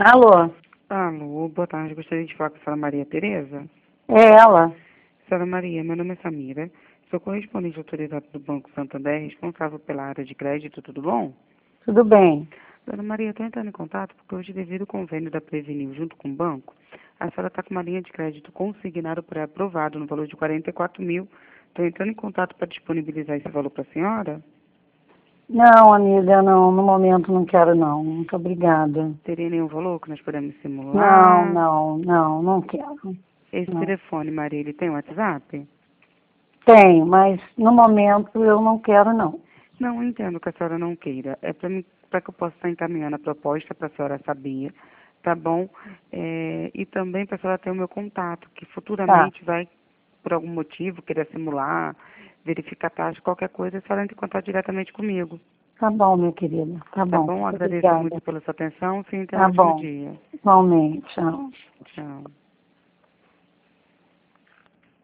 Alô? Alô, boa tarde. Gostaria de falar com a senhora Maria Tereza. É ela? Senhora Maria, meu nome é Samira. Sou correspondente autorizado do Banco Santander, responsável pela área de crédito, tudo bom? Tudo bem? Dona Maria, estou entrando em contato porque hoje, devido ao convênio da Prevenil junto com o banco, a senhora está com uma linha de crédito consignado por aprovado no valor de 44 mil. Estou entrando em contato para disponibilizar esse valor para a senhora. Não, amiga, não. No momento não quero, não. Muito obrigada. Teria nenhum valor que nós podemos Não, simular? não, não, não quero. Esse Não. telefone, Maria, ele tem WhatsApp? Tenho, mas no momento eu não quero, não. Não, entendo que a senhora não queira. É para que eu possa estar encaminhando a proposta para a senhora saber, tá bom? E também para a senhora ter o meu contato, que Tá, futuramente vai, por algum motivo, querer simular, verificar a taxa, qualquer coisa, a senhora entra em contato diretamente comigo. tá bom, minha querida. Tá Tá bom. bom? Agradeço Obrigada. muito pela sua atenção. Sim, tenha um Tá ótimo bom. dia. Igualmente. Tchau. Tchau.